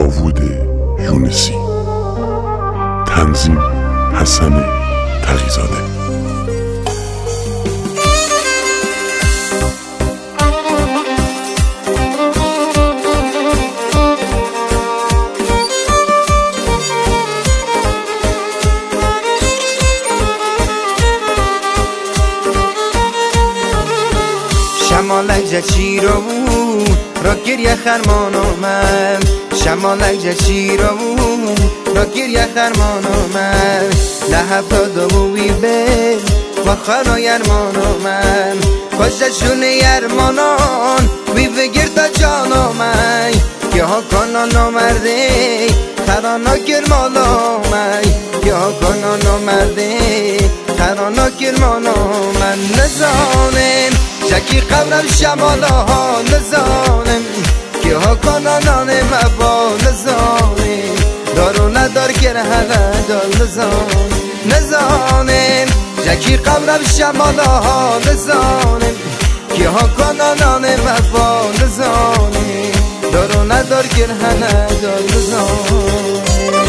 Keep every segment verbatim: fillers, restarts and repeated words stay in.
داوود یونسی، تنظیم حسن تقی‌زاده. شمالک جچی رو را گریه خرمان آمد، شمالک جچی رو را گریه خرمان آمد، لحب دادا و وی بل با خرا یرمان آمد، کشتشون یرمانان وی بگیر تا جان آمد، که ها کانان آمرده خرانا کرمان آمد، که ها کانان آمرده خرانا کرمان آمد. نزانم شکی قبرم شمالا ها، نزانم که ها کانانان مبا، نزانم دارو ندار که هلا دار، نزانم نزانم شکی قبرم شمالا ها، نزانم که ها کانانان مبا، نزانم دارو ندار که هلا دار، نزانم.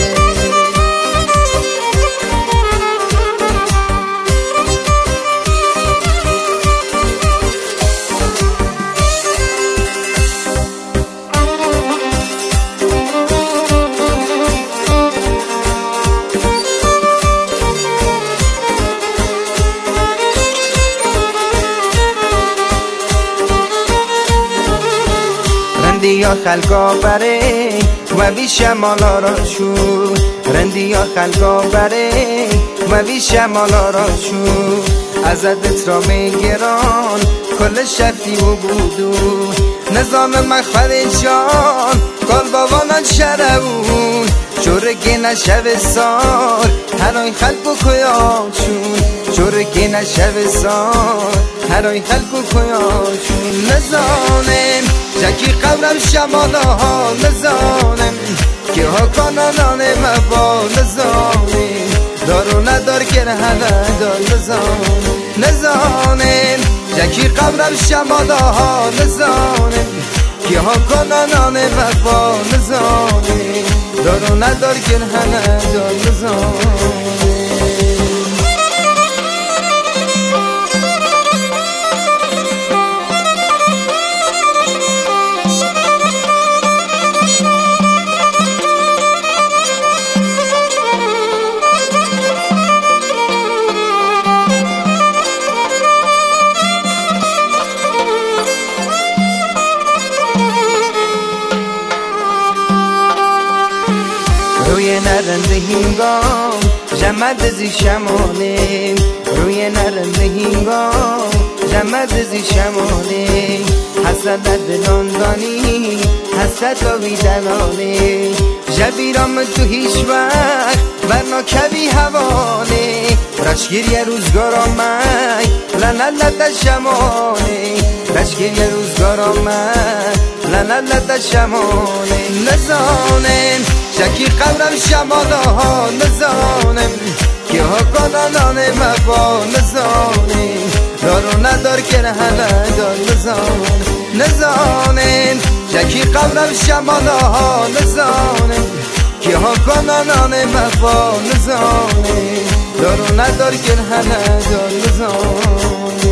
رندی یا خلقا بره و بی شمالا را شو، رندی یا خلقا بره و بی شمالا را شو، ازدت را میگران کل شفتی و بودو، نظام مخفر جان کال بابانان شرون، چورگی نشو سار هرای خلق و کیاشون، چورگی نشو سار هرای خلق و کیاشون. نزانم جکی قبرم شمالا ها، نزانم که ها کانانان مبا، نزانم دارو ندار که هلا دار، نزانم نزانم جکی قبرم شمالا ها، نزانم که ها کانانان مبا، نزانم دارو ندار که هلا دار، نزانم. روی نرنده هنگام جمد زی شماله، روی نرنده هنگام جمد زی شماله، حسدت دلاندانی حسدت آوی دلاله، جبیرام تو هیچ وقت برنا کبی حواله، رشگیر یه روزگار آمد لنلت شماله، رشگیر یه روزگار آمد لنلت شماله. نزانم شکی قبرم شمالا ها، نزانم که ها کانانان مبا، نزانم دارو ندار که هلا دار، نزانم نزانم شکی قبرم شمالا ها، نزانم که ها کانانان مبا، نزانم دارو ندار که هلا دار، نزانم.